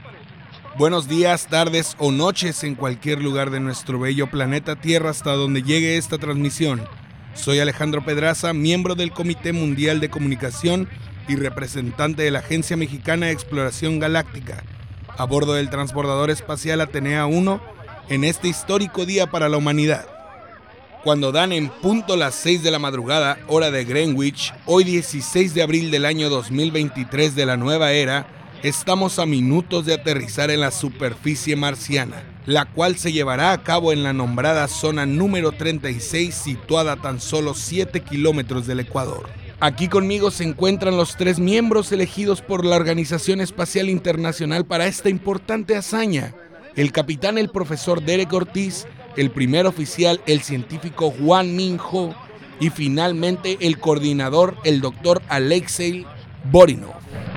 Buenos días, tardes o noches en cualquier lugar de nuestro bello planeta Tierra hasta donde llegue esta transmisión. Soy Alejandro Pedraza, miembro del Comité Mundial de Comunicación y representante de la Agencia Mexicana de Exploración Galáctica, a bordo del transbordador espacial Atenea 1 en este histórico día para la humanidad. Cuando dan en punto las 6 de la madrugada, hora de Greenwich, hoy 16 de abril del año 2023 de la nueva era, estamos a minutos de aterrizar en la superficie marciana, la cual se llevará a cabo en la nombrada zona número 36, situada a tan solo 7 kilómetros del Ecuador. Aquí conmigo se encuentran los 3 miembros elegidos por la Organización Espacial Internacional para esta importante hazaña: el capitán, el profesor Derek Ortiz, el primer oficial, el científico Hwang Min-ho, y finalmente el coordinador, el doctor Alexei Borinov.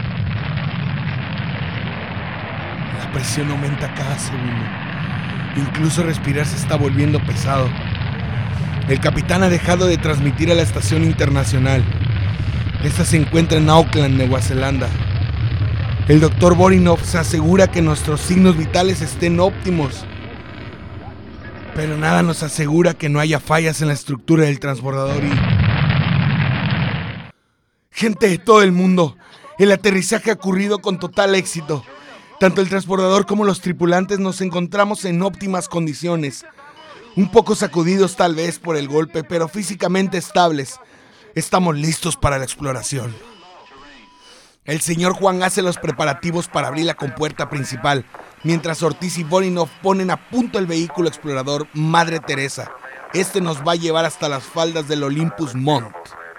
La presión aumenta cada segundo. Incluso respirar se está volviendo pesado. El capitán ha dejado de transmitir a la estación internacional. Esta se encuentra en Auckland, Nueva Zelanda. El doctor Borinov se asegura que nuestros signos vitales estén óptimos, pero nada nos asegura que no haya fallas en la estructura del transbordador y... Gente de todo el mundo, el aterrizaje ha ocurrido con total éxito. Tanto el transbordador como los tripulantes nos encontramos en óptimas condiciones. Un poco sacudidos tal vez por el golpe, pero físicamente estables. Estamos listos para la exploración. El señor Juan hace los preparativos para abrir la compuerta principal, mientras Ortiz y Borinov ponen a punto el vehículo explorador Madre Teresa. Este nos va a llevar hasta las faldas del Olympus Mont.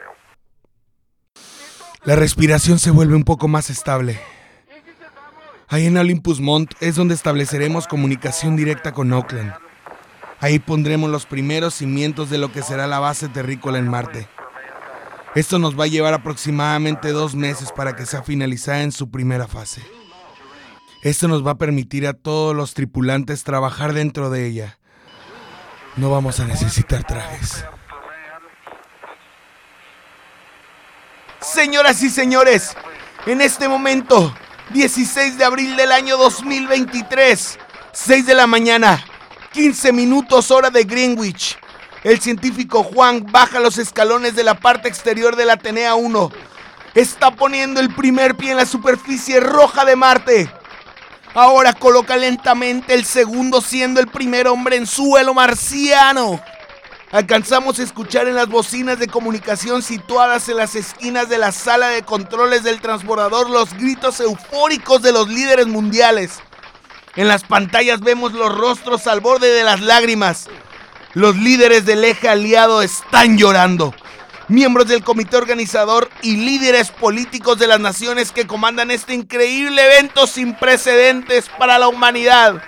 La respiración se vuelve un poco más estable. Ahí en Olympus Mont es donde estableceremos comunicación directa con Auckland. Ahí pondremos los primeros cimientos de lo que será la base terrícola en Marte. Esto nos va a llevar aproximadamente 2 meses para que sea finalizada en su primera fase. Esto nos va a permitir a todos los tripulantes trabajar dentro de ella. No vamos a necesitar trajes. Señoras y señores, en este momento, 16 de abril del año 2023, 6 de la mañana, 15 minutos hora de Greenwich. El científico Juan baja los escalones de la parte exterior del Atenea 1. Está poniendo el primer pie en la superficie roja de Marte. Ahora coloca lentamente el segundo, siendo el primer hombre en suelo marciano. Alcanzamos a escuchar en las bocinas de comunicación situadas en las esquinas de la sala de controles del transbordador los gritos eufóricos de los líderes mundiales. En las pantallas vemos los rostros al borde de las lágrimas. Los líderes del eje aliado están llorando. Miembros del comité organizador y líderes políticos de las naciones que comandan este increíble evento sin precedentes para la humanidad.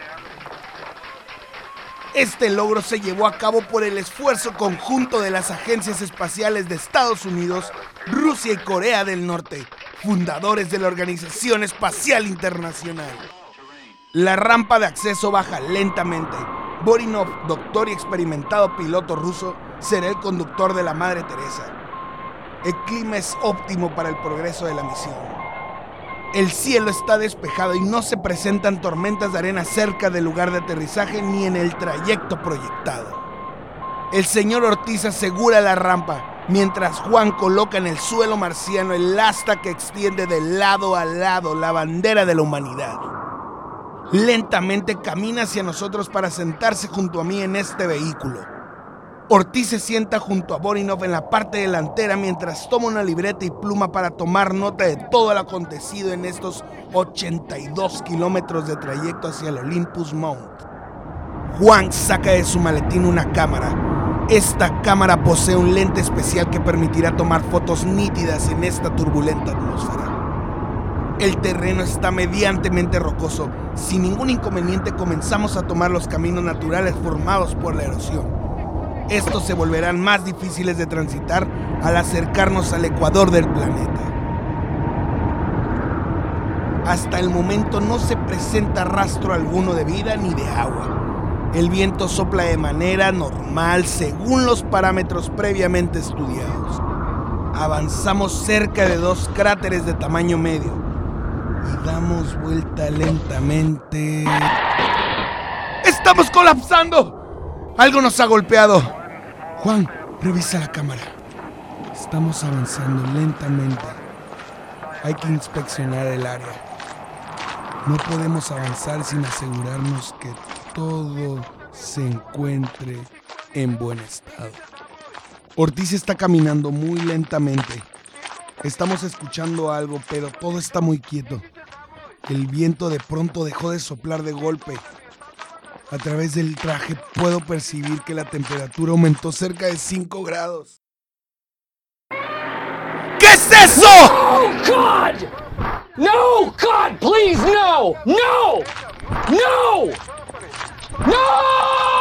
Este logro se llevó a cabo por el esfuerzo conjunto de las agencias espaciales de Estados Unidos, Rusia y Corea del Norte, fundadores de la Organización Espacial Internacional. La rampa de acceso baja lentamente. Borinov, doctor y experimentado piloto ruso, será el conductor de la Madre Teresa. El clima es óptimo para el progreso de la misión. El cielo está despejado y no se presentan tormentas de arena cerca del lugar de aterrizaje ni en el trayecto proyectado. El señor Ortiz asegura la rampa, mientras Juan coloca en el suelo marciano el asta que extiende de lado a lado la bandera de la humanidad. Lentamente camina hacia nosotros para sentarse junto a mí en este vehículo. Ortiz se sienta junto a Borinov en la parte delantera mientras toma una libreta y pluma para tomar nota de todo lo acontecido en estos 82 kilómetros de trayecto hacia el Olympus Mount. Juan saca de su maletín una cámara. Esta cámara posee un lente especial que permitirá tomar fotos nítidas en esta turbulenta atmósfera. El terreno está medianamente rocoso. Sin ningún inconveniente comenzamos a tomar los caminos naturales formados por la erosión. Estos se volverán más difíciles de transitar al acercarnos al ecuador del planeta. Hasta el momento no se presenta rastro alguno de vida ni de agua. El viento sopla de manera normal según los parámetros previamente estudiados. Avanzamos cerca de 2 cráteres de tamaño medio. y damos vuelta lentamente. ¡Estamos colapsando! Algo nos ha golpeado. Juan, revisa la cámara. Estamos avanzando lentamente. Hay que inspeccionar el área. No podemos avanzar sin asegurarnos que todo se encuentre en buen estado. Ortiz está caminando muy lentamente. Estamos escuchando algo, pero todo está muy quieto. El viento de pronto dejó de soplar de golpe. A través del traje puedo percibir que la temperatura aumentó cerca de 5 grados. ¿Qué es eso? Oh, God! No, God, please, no! No! No! No!